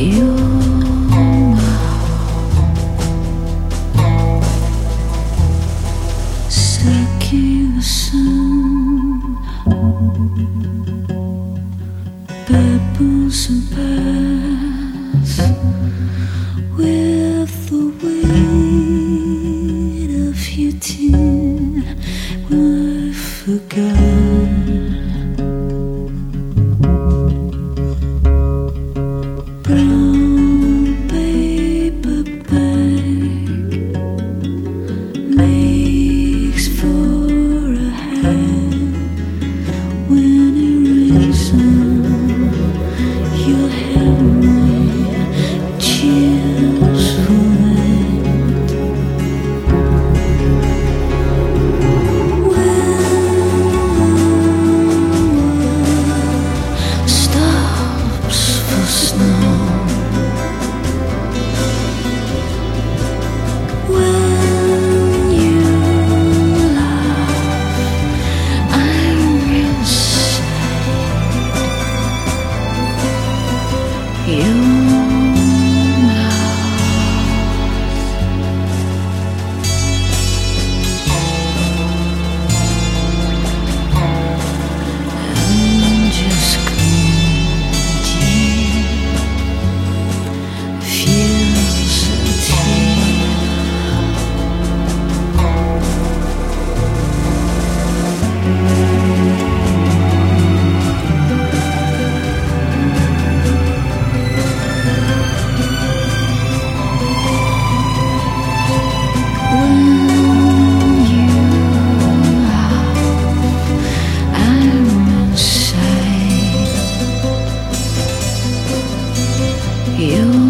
Seeking the sun, pebbles and paths with the weight of your tin I forgot. Brown paper bag makes for a hat when it rains on your head. Cheers for that. When stops for snow. When you laugh, I'm real sad. Your mouth and just feels a tear. When you laugh, I'm inside. You